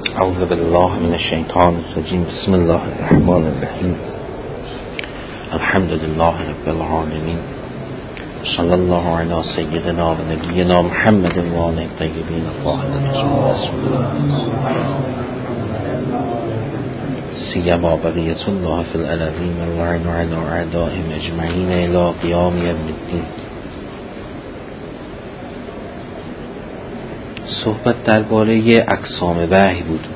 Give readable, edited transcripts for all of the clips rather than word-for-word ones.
اعوذ بالله من الشیطان الرجیم. بسم الله الرحمن الرحیم. الحمد لله رب العالمین. صلی الله علی سیدنا و نبینا محمد و آله الطیبین الطاهرین سیما بقیة الله فی الارضین واللعن علی اعدائهم اجمعین الی قیام یوم الدین. صحبت درباره اقسام وحی بود.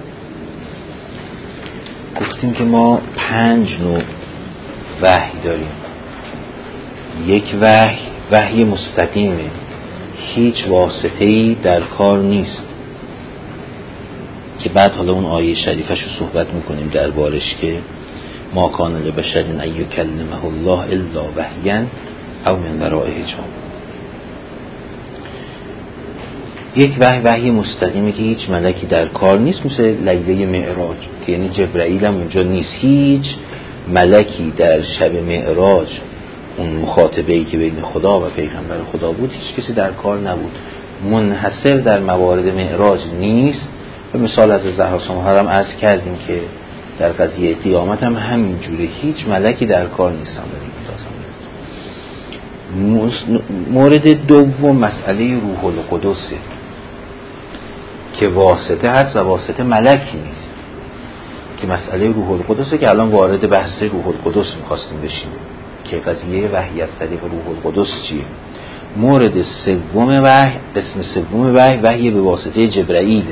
گفتیم که ما 5 نوع وحی داریم. یک وحی مستقیمه، هیچ واسطه‌ای در کار نیست، که بعد حالا اون آیه شریفش رو صحبت میکنیم دربارش که ما کان لبشر ان یکلمه الله الا وحیا او من وراء حجاب. یک وحی مستقیمه که هیچ ملکی در کار نیست، مثل لیله معراج که یعنی جبرائیل هم اونجا نیست. هیچ ملکی در شب معراج، اون مخاطبه‌ای که بین خدا و پیغمبر خدا بود، هیچ کسی در کار نبود. منحصر در موارد معراج نیست. به مثال از زهرا سماها هم عرض کردیم که در قضیه قیامت هم همینجوره، هیچ ملکی در کار نیستن. مورد دوم مسئله روح القدسه که واسطه هست و واسطه ملکی نیست، که مسئله روح القدسه که الان وارد بحث روح القدس می‌خواستیم بشیم که قضیه وحی از طریق روح القدس چیه. مورد سوم وحی، قسم سوم وحی به واسطه جبرائیله.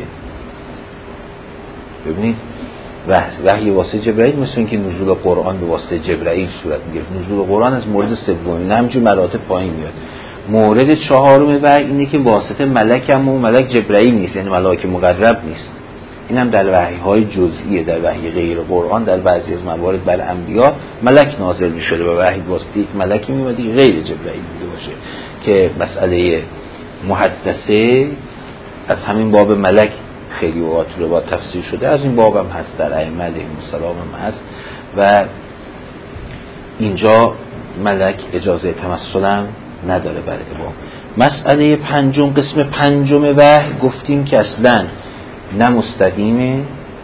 ببینید وحی واسطه جبرائیل مثل اینکه نزول قرآن به واسطه جبرائیل صورت میگیره. نزول قرآن از مورد سوم، همینجور مراتب پایین میاد. مورد چهارم وحی اینه که واسطه ملک هم و ملک جبرائیل نیست، یعنی ملائکه مقرب نیست. این هم در وحی‌های جزئیه. در وحی غیر قرآن در بعضی از موارد بر انبیا ملک نازل می‌شده و وحی واسطه یک ملکی میاد غیر جبرائیل بوده باشه، که مسئله محدثه از همین باب ملک خیلی اوقات رو با تفسیر شده. از این باب هم هست، در ائمه علیهم السلام هم هست و اینجا ملک اجازه تمثل هم نداره برای امام. مسئله پنجم، قسم پنجم وحی گفتیم که اصلا نه مستقیمه،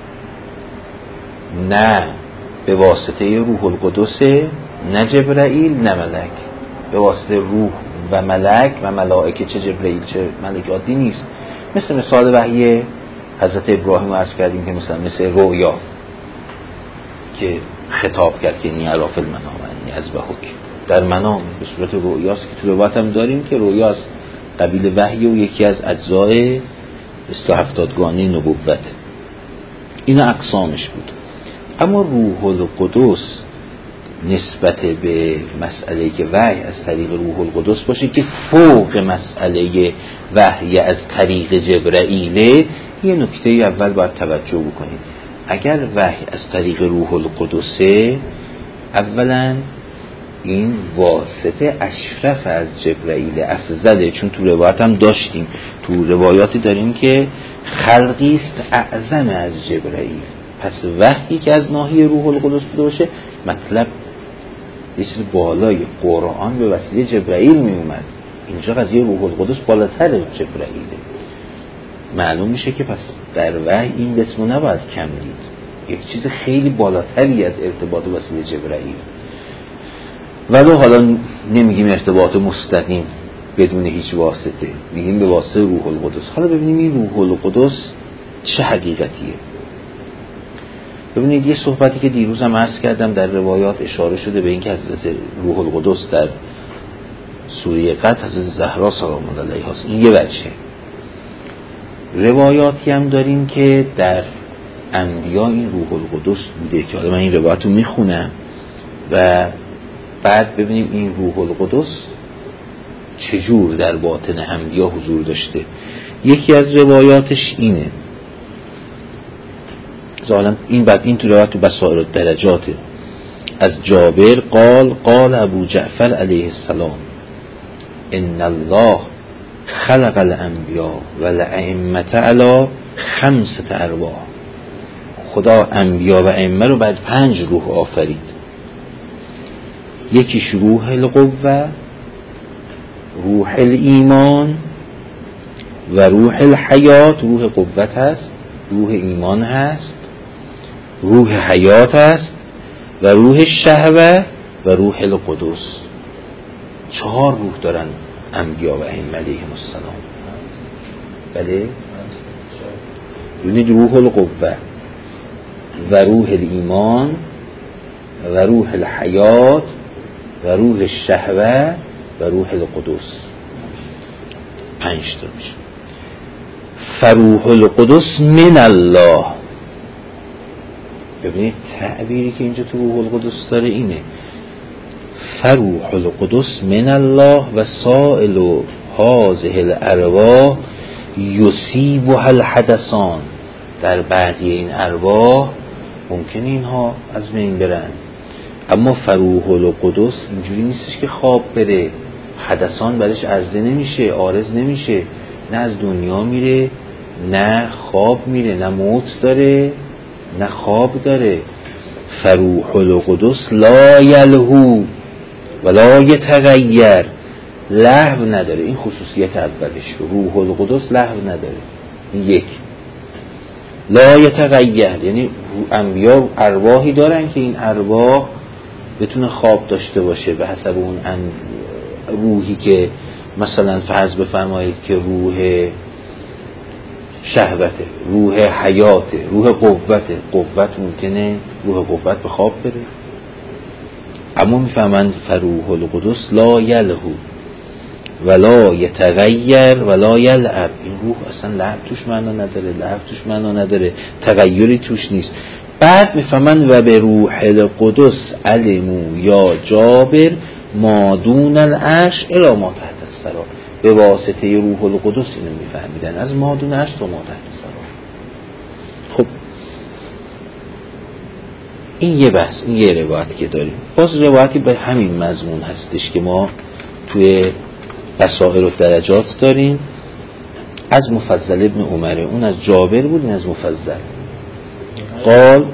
نه به واسطه روح القدس، نه جبرائیل، نه ملک. به واسطه روح و ملک و ملائکه، چه جبرائیل چه ملک عادی نیست. مثال وحی حضرت ابراهیم عرض کردیم که مثل رویا که خطاب کرد که نی عراف المنام انی اذبحک، در منام به صورت رویاست که تو روایت هم داریم که رویاست قبیل وحی و یکی از اجزای 170گانه نبوت. این اقسامش بود. اما روح القدس نسبت به مسئله که وحی از طریق روح القدس باشه که فوق مسئله وحی از طریق جبرائیل، یه نکته اول باید توجه بکنید. اگر وحی از طریق روح القدسه، اولا این واسطه اشرف از جبرائیل، افضله، چون تو روایت هم داشتیم، تو روایاتی داریم که خلقی است اعظم از جبرائیل. پس وحی که از ناحیه روح القدس باشه، مطلب یه چیز بالای قرآن به وسیله جبرائیل می اومد. اینجا قضیه روح القدس بالاتر جبرائیله. معلوم میشه که پس در وحی این قسمو نباید کم دید، یک چیز خیلی بالاتری از ارتباط وسیله جبرائیل. ولو حالا نمیگیم ارتباط مستقیم بدون هیچ واسطه، میگیم به واسطه روح القدس. حالا ببینیم این روح القدس چه حقیقتیه. ببینید یه صحبتی که دیروز هم عرض کردم در روایات اشاره شده به این که حضرت روح القدس در سوره قدر حضرت زهرا سلام الله علیها هست. این یه وجهه. روایاتی هم داریم که در انبیا این روح القدس بوده، که حالا من این روایت رو میخونم و بعد ببینیم این روح القدس چجور در باطن انبیا حضور داشته. یکی از روایاتش اینه، ظاهرا این بعد این تو روایت تو بصائر الدرجاته، از جابر قال ابو جعفر علیه السلام ان الله خلق الانبیاء و الائمه علی 5 ارواح. خدا انبیا و ائمه رو بعد 5 روح آفرید. یکیش روح القوه، روح الایمان و روح الحیات. روح قوت هست روح ایمان هست، روح حیات هست و روح شهوه و روح القدس. 4 روح دارن انبیا و ائمه علیهم السلام. بله، یعنی روح القوه و روح الایمان و روح الحیات و روح الشهوه و روح القدس. 5 تا میشه. فروح القدس من الله. ببینید تعبیری که اینجا تو روح القدس داره اینه: فروح القدس من الله و سائل هذه الارواح یصیبها الحدثان. در بعضی این ارواح ممکنه اینها از بین برن، اما فروح القدس اینجوری نیستش که خواب بره، حدثان برش عرضه نمیشه، عارض نمیشه، نه از دنیا میره نه خواب میره، نه موت داره نه خواب داره. فروح القدس لا یلهو ولا یتغیر، لهو نداره. این خصوصیت اولش. روح القدس لهو نداره. یک، لا یتغیر یعنی انبیا ارواحی دارن که این ارواح بتونه خواب داشته باشه به حسب اون روحی که مثلا فرض بفرمایید که روح شهوته، روح حیاته، روح قوته. قوت ممکنه روح قوت به خواب بره، اما میفهمند فروح القدس لا یلهو ولا یتغیر ولا یلعب. این روح اصلا لعب توش معنا نداره، لعب توش معنا نداره، تغییری توش نیست. بعد میفهمند و به روح القدس علمو یا جابر ما دون العرش الی ما تحت الثری. به واسطه روح القدس اینو میفهمیدن، از ما دون العرش تا ما تحت الثری. خب این یه بحث، این یه روایت که داریم. باز روایتی به همین مضمون هستش که ما توی بصائر و درجات داریم از مفضل ابن عمره. اون از جابر بود، این از مفضل. قال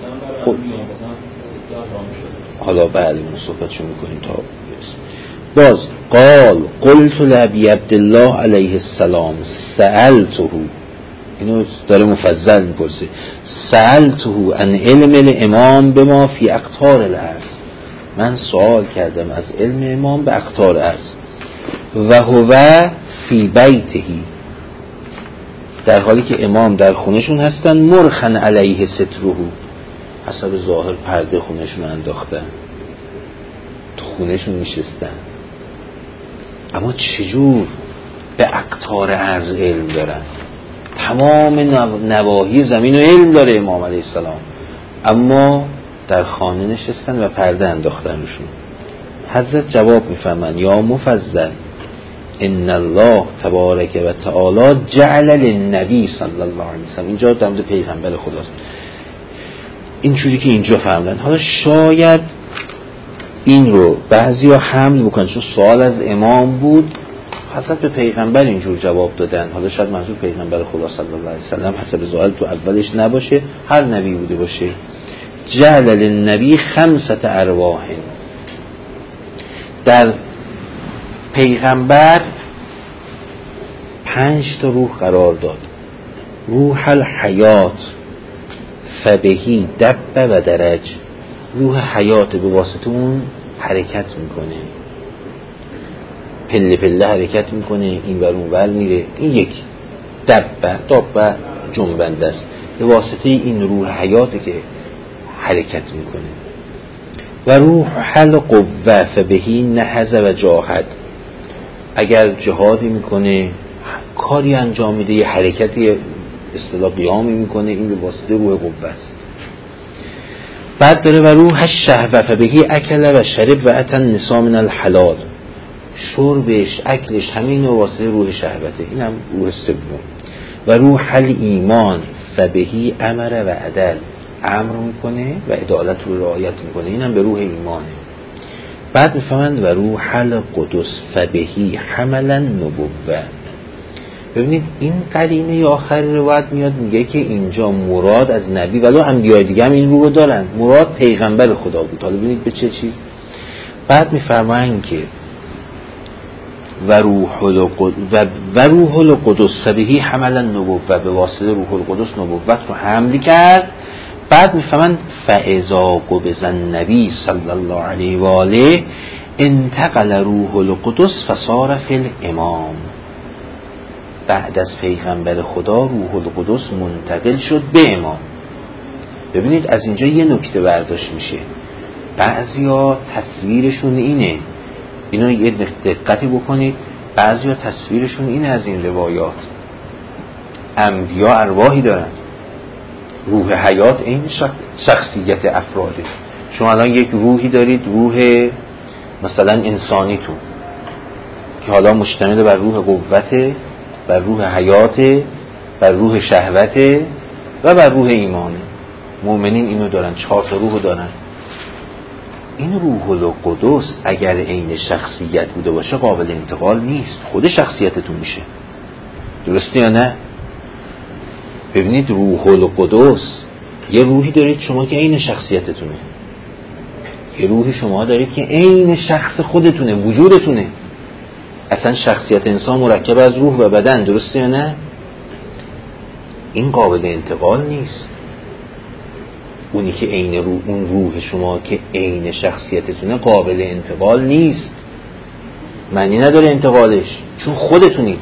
حالا بعد اون صحبتشو میکنیم تا باز. قال قلت لابی عبدالله علیه السلام سألته، اینو داره مفضل میپرسه، سألته عن علم الامام بما فی اقطار الارض. من سوال کردم از علم امام به اقطار ارض. و هو فی بیتهی، در حالی که امام در خونشون هستن، مرخن علیه ستره، حسب ظاهر پرده خونشون انداختن، تو خونشون نشستن، اما چجور به اقطار ارض علم دارن؟ تمام نواحی زمین و علم داره امام علیه السلام، اما در خانه نشستن و پرده انداختن روشون. حضرت جواب میفرمن یا مفضل ان الله تبارک و تعالی جعل للنبی صلی الله علیه وسلم. اینجا در مورد پیغمبر خداست، اینجوری که اینجا فهمیدن. حالا شاید این رو بعضیا حمل بکنن چون سوال از امام بود، حضرت به پیغمبر اینجور جواب دادن. حالا شاید منظور پیغمبر خدا صلی الله علیه وسلم حسب ظاهر تو اولش نباشه، هر نبی بوده باشه. جعل للنبی 5 ارواح، در پیغمبر 5 تا روح قرار داد. روح الحیات فبهی دب و درج، روح حیات به واسطه اون حرکت میکنه، پله پله حرکت میکنه، این ور اون ور میره. این یک دب جنبنده است، به واسطه این روح حیاته که حرکت میکنه. و روح القوه فبهی نهض و جاهد، اگر جهادی میکنه، کاری انجام میده، یه حرکتی اصطلاح قیامی میکنه، این به واسطه روح قوه است. بعد داره و روح الشهوه فبهی اکل و شرب و اتن نساء من الحلال، شربش اکلش همین به واسطه روح شهوته، این هم روح سوم. و روح الایمان فبهی امر و عدل، امر میکنه و عدالت رو رعایت میکنه، این هم به روح ایمانه. بعد میفهمند و روح القدس فبهی حملا نبوه. ببینید این قرینه آخر روایت میاد میگه که اینجا مراد از نبی، ولو انبیاء دیگه هم این رو دارن، مراد پیغمبر خدا بود. حالا ببینید به چه چیز. بعد میفرمایند که و روح القدس فبهی حمل النبوت، و به واسطه روح القدس نبوت رو حمل کرد. بعد میفهمن فاذا قبض النبی صلی الله علیه و آله انتقل روح القدس فصار فی الامام. بعد از پیغمبر خدا روح القدس منتقل شد به امام. ببینید از اینجا یه نکته برداشت میشه. بعضیا تصویرشون اینه، اینو یه دقتی بکنید، بعضیا تصویرشون اینه از این روایات، انبیا ارواحی دارن، روح حیات این شخصیت افراده. شما الان یک روحی دارید، روح مثلا انسانیتون که حالا مشتمل بر روح قوته، بر روح حیاته، بر روح شهوته و بر روح ایمانه. مؤمنین اینو دارن، 4 تا روح دارن. این روح القدس اگر عین شخصیت بوده باشه قابل انتقال نیست، خود شخصیتتون میشه. درسته یا نه؟ ببینید روح القدس، یه روحی دارید شما که عین شخصیتتونه، یه روحی شما دارید که عین شخص خودتونه، وجودتونه. اصلا شخصیت انسان مرکب از روح و بدن، درسته یا نه؟ این قابل انتقال نیست. اونی که عین روح، اون روح شما که عین شخصیتتونه قابل انتقال نیست، معنی نداره انتقالش، چون خودتونید.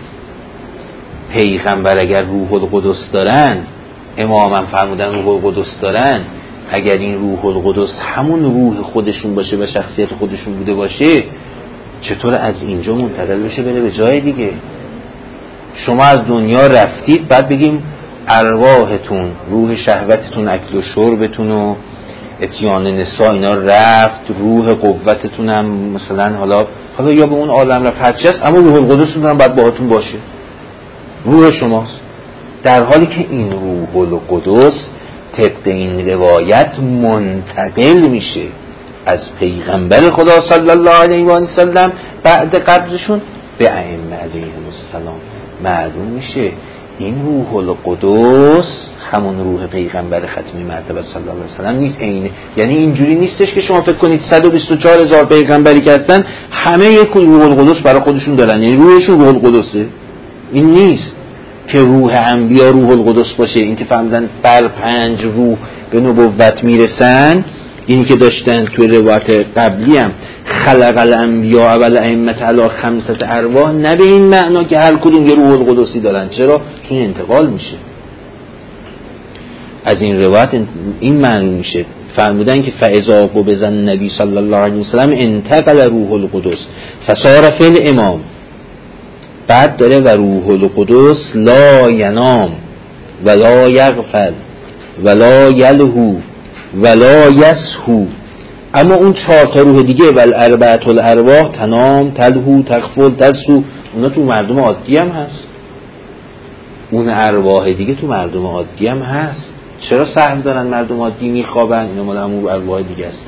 پیغمبر اگر روح القدس دارن، امامم فرمودن روح القدس دارن، اگر این روح القدس همون روح خودشون باشه و شخصیت خودشون بوده باشه، چطور از اینجا منتقل بشه بره به جای دیگه؟ شما از دنیا رفتید، بعد بگیم ارواحتون، روح شهوتتون، اکل و شربتون و اتیان نساء اینا رفت، روح قوتتون هم مثلا حالا یا به اون عالم رفت، هرچی هست، اما روح القدستون هم باید باهاتون باشه، روح شماست. در حالی که این روح القدس طبق این روایت منتقل میشه از پیغمبر خدا صلی الله علیه و سلم بعد قبضشون به ائمه علیهم السلام. معلوم میشه این روح القدس همون روح پیغمبر ختمی مرتبه صلی الله علیه و سلم نیست، عینه. یعنی اینجوری نیستش که شما فکر کنید 124,000 پیغمبری که هستن همه یک روح القدس برای خودشون دارن، یعنی روحشون روح القدسه. این نیست که روح انبیا روح القدس باشه. این که فهمیدن بر 5 روح به نبوت میرسن، اینی که داشتن توی روایت قبلی هم خلق الانبیا و الائمه علی 5 ارواح، نه به این معنا که هر کدوم یه روح القدسی دارن. چرا؟ چون انتقال میشه. از این روایت این معلوم میشه، فرمودن که فاذا قبض النبی صلی الله علیه و سلم انتقل روح القدس فصار فی الامام. بعد داره و روح القدس لا ینام ولا یغفل ولا یلهو ولا یسهو. اما اون 4 تا روح دیگه والاربعه الارواح تنام تلهو تغفل تسهو، اونا تو مردم عادی هم هست. اون ارواح دیگه تو مردم عادی هم هست. چرا سهم دارن مردم عادی میخوابن؟ اینا مال همون ارواح دیگه است.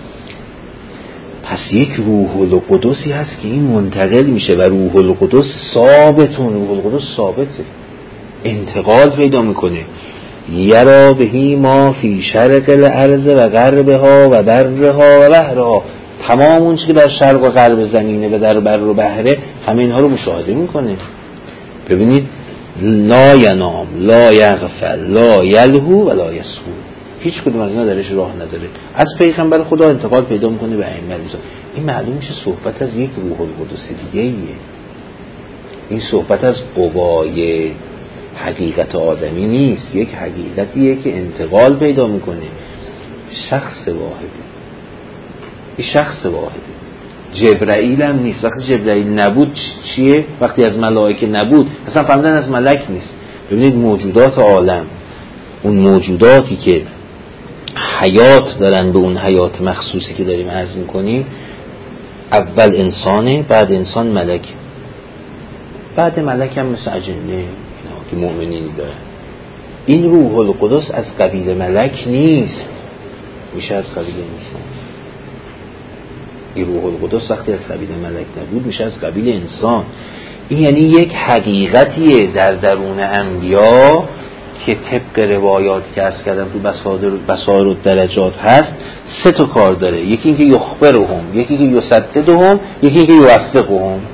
پس یک روح القدسی هست که این منتقل میشه و روح القدس ثابتون، روح القدس ثابته، انتقال پیدا میکنه. یرا بهی ما فی شرق الارض و غربها و برها و بحرها. تمام اون چیزی که در شرق و غرب زمینه و در بر و بحره، همه اینها رو مشاهده میکنه. ببینید لا ینام لا یغفل لا یلهو و لا یسهو، هیچ کدوم از اینا درش راه نداره. از پیغمبر خدا انتقال پیدا میکنه به ائمه. این معلوم میشه صحبت از یک روح القدس دیگه ایه. این صحبت از قوای حقیقت آدمی نیست، یک حقیقتیه که انتقال پیدا میکنه. شخص واحده، این شخص واحده. جبرائیل هم نیست. وقتی جبرائیل نبود چیه؟ وقتی از ملائکه نبود اصلا فهمیدن از ملک نیست. ببینید موجودات عالم، اون موجوداتی که حیات دارن به اون حیات مخصوصی که داریم عرض میکنیم، اول انسانه، بعد انسان ملک، بعد ملک هم مثل اجنه که مؤمنینی دارن. این روح القدس از قبیل ملک نیست، میشه از قبیل انسان. این روح القدس وقتی از قبیل ملک نبود میشه از قبیل انسان. این یعنی یک حقیقتیه در درون انبیا که طبق روایات که عرض کردم تو بصائر و درجات هست 3 تا کار داره. یکی اینکه یخبرهم، یکی که یصدقهم، یکی که یوفقهم.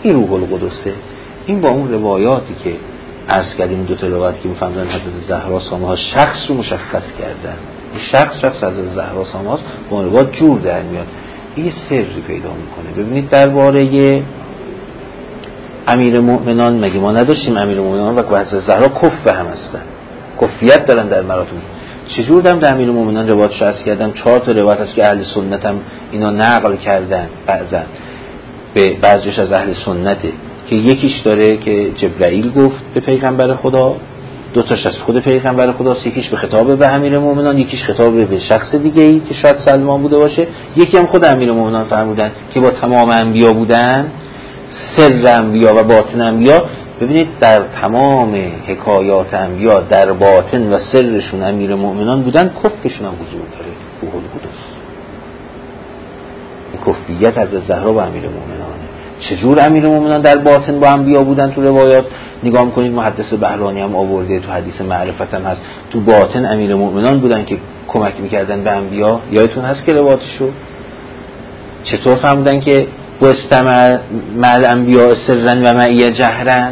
این روح القدسه. این با اون روایاتی که عرض کردیم، دو تا روایت که می‌فهمن حضرت زهرا سامه ها شخص رو مشخص کردن، این شخص حضرت زهرا سامه هاست، با اون روایات جور در میاد، این سری پیدا میکنه. ببینید درباره امیرالمؤمنان مگه ما نداشتیم امیرالمؤمنان و حضرت زهرا کف هم هستن، کفیت دارن در مراتب. چجور دارم در امیرالمؤمنان روایت شخص کردم؟ 4 تا روایت هست که اهل سنت هم اینا نقل کردن، بعضیش از اهل سنته، که یکیش داره که جبرائیل گفت به پیغمبر خدا، 2 تاش از خود پیغمبر خداست، یکیش به خطاب به امیرالمؤمنان، یکیش خطاب به شخص دیگه ای که شاید سلمان بوده باشه، یکی هم خود امیرالمؤمنان فرمودن که با تمام انبیا بودن، سر انبیا و باطن انبیا. ببینید در تمام حکایات انبیا در باطن و سرشون امیرالمؤمنان بودن، کفشون هم حضور داره روح القدس. این کفیت از زهرا و امیرالمؤمنانه. چجور امیرالمؤمنان در باطن با انبیا بودن؟ تو روایات نگاه می‌کنید، محدث بهرانی هم آورده، تو حدیث معرفت هم هست، تو باطن امیرالمؤمنان بودن که کمک می‌کردن به انبیا. یادتون هست که روایتشو چطور فهمیدن که و استمع مع الانبیاء سرا و معی جهرا،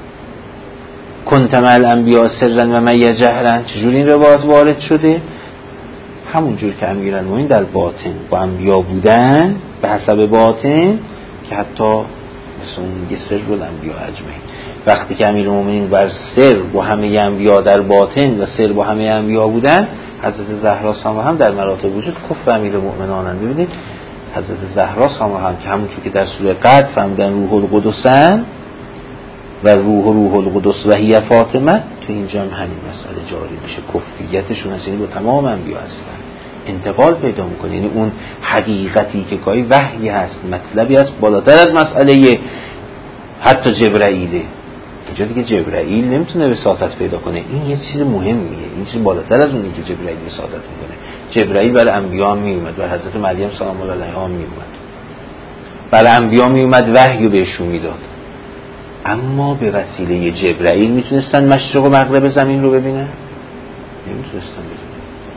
کنت مع الانبیاء سرا و معی جهرا؟ چجور این روایت وارد شده؟ همونجور که امیرالمؤمنین در باطن با انبیا بودن به حسب باطن، که حتی مثل اون میگه سر الانبیاء اجمعین. وقتی که امیرالمؤمنین بر سر با همه انبیا در باطن و سر با همه انبیا بودن، حضرت زهرا سامه هم در مراتب وجود کف امیرالمؤمنانن. ببینید حضرت زهرا سامه هم که همونجور که در سوره قدر فهمیدن روح القدسن و روح القدس و هی فاطمه، تو اینجا هم همین مسئله جاری میشه، کفیتشون هست، یعنی با تمام انبیا هستن، انتقال پیدا میکنه. یعنی اون حقیقتی که گاهی وحی هست، مطلبی هست بالاتر از مسئله حتی جبرائیله. اینجا دیگه جبرائیل نمیتونه وساطت پیدا کنه، این یه چیز مهمیه، این چیز بالاتر از اونی که جبرائیل وساطت میکنه. جبرائیل برای انبیا میومد، برای حضرت مریم سلام الله علیها میومد، برای انبیا میومد، وحی رو بهشون میداد. اما به وسیله جبرائیل میتونستن مشرق و مغرب زمین رو ببینن؟ نمیتونستن ببینن.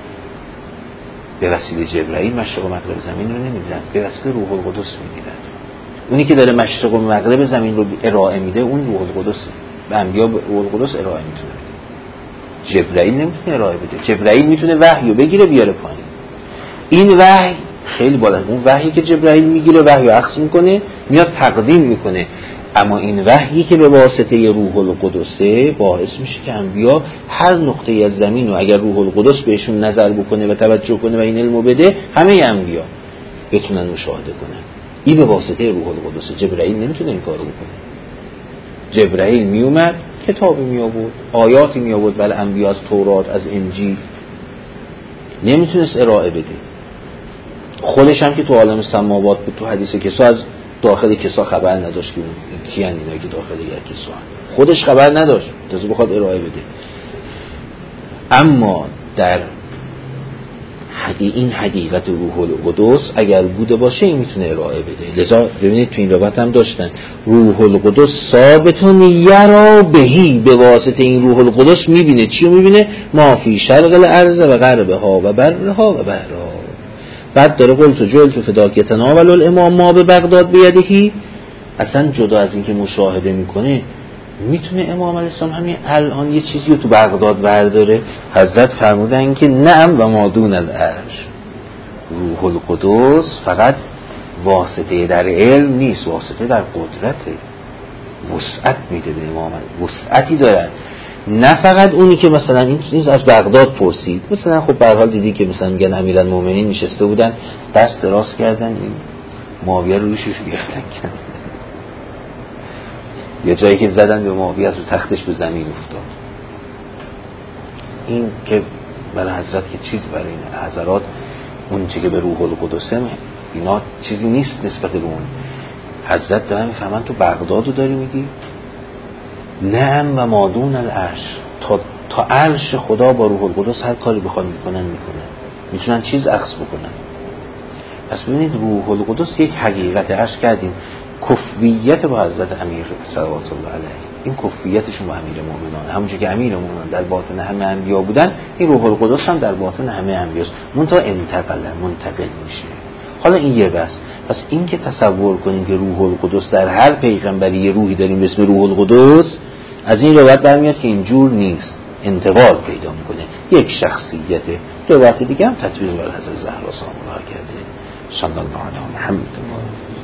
به وسیله جبرائیل مشرق و مغرب زمین رو نمیدیدن، به وسیله روح القدس میدیدن. اونی که داره مشرق و مغرب زمین رو ارائه میده اون روح القدسه، به انبیا روح القدس ارائه میتونه بده، جبرائیل نمیتونه ارائه بده. جبرائیل میتونه وحی رو بگیره بیاره پایین. این وحی خیلی بالا، اون وحیی که جبرائیل میگیره وحی رو عکس میکنه میاد تقدیم میکنه، اما این وحیی که به واسطه روح القدسه باعث میشه که انبیا هر نقطه‌ای از زمین رو اگر روح القدس بهشون نظر بکنه و توجه کنه و این علمو بده، همه انبیا بتونن مشاهده کنن. این به واسطه روح القدس. جبرائیل نمیتونه این کارو بکنه. جبرائیل میومد کتابی می آورد، آیاتی می آورد برای انبیا از تورات، از انجیل، نمیتونست ارائه بده. خودش هم که تو عالم سماوات بود، تو حدیث کسا از داخل کسا خبر نداشت که کیان اینا که داخل یک کسا هم. خودش خبر نداشت تازه بخواد ارائه بده. اما در این حقیقت روح القدس اگر بوده باشه این میتونه ارائه بده. لذا ببینید تو این روایت هم داشتن روح القدس ثابتون یرا بهی، به واسطه این روح القدس میبینه. چی رو میبینه؟ ما فی شرق الارض و غربها و برها و بحرها. بعد داره قلت و جلت و فداک یتناول الامام ما به بغداد بیدهی. اصلا جدا از این که مشاهده میکنه، میتونه امام علیه السلام همین الان یه چیزی رو تو بغداد برداره. حضرت فرمودن که نعم و ما دون العرش. روح القدس فقط واسطه در علم نیست، واسطه در قدرته، وسعت میده به امام، وسعتی دارن. نه فقط اونی که مثلا این چیز از بغداد پرسید، مثلا خب به هر حال دیدی که مثلا میگن امیرالمومنین نشسته بودن دست دراز کردن، این معاویه رو روشش گرفتن کردن، یه جایی که زدن به معاویه از رو تختش به زمین افتاد. این که برای حضرت که چیز برای این حضرات اون چی که به روح القدسه اینا چیزی نیست نسبت به اون. حضرت دارن میفهمن تو بغداد رو داری میگی؟ نعم و مادون العرش، تا عرش خدا با روح القدس هر کاری بخوان میکنن میتونن چیز عکس بکنن. پس ببینید روح القدس یک حقیقت، عرض کردیم کفویت با حضرت امیر صلوات الله علیه، این کفویتشون با امیر مومنان، همونجور که امیر مومنان در باطن همه انبیا بودن، این روح القدس هم در باطن همه انبیاست، منتها منتقل میشه. حالا این یه بس. پس این که تصور کنیم که روح القدس در هر پیغمبری یه روحی داریم به اسم روح القدس، از این روایت برمیاد که اینجور نیست، انتقال پیدا میکنه، یک شخصیته. روایت دیگه هم تطبیق بر حضرت زهرا سلام الله کرده. صلی الله علیه و محمد.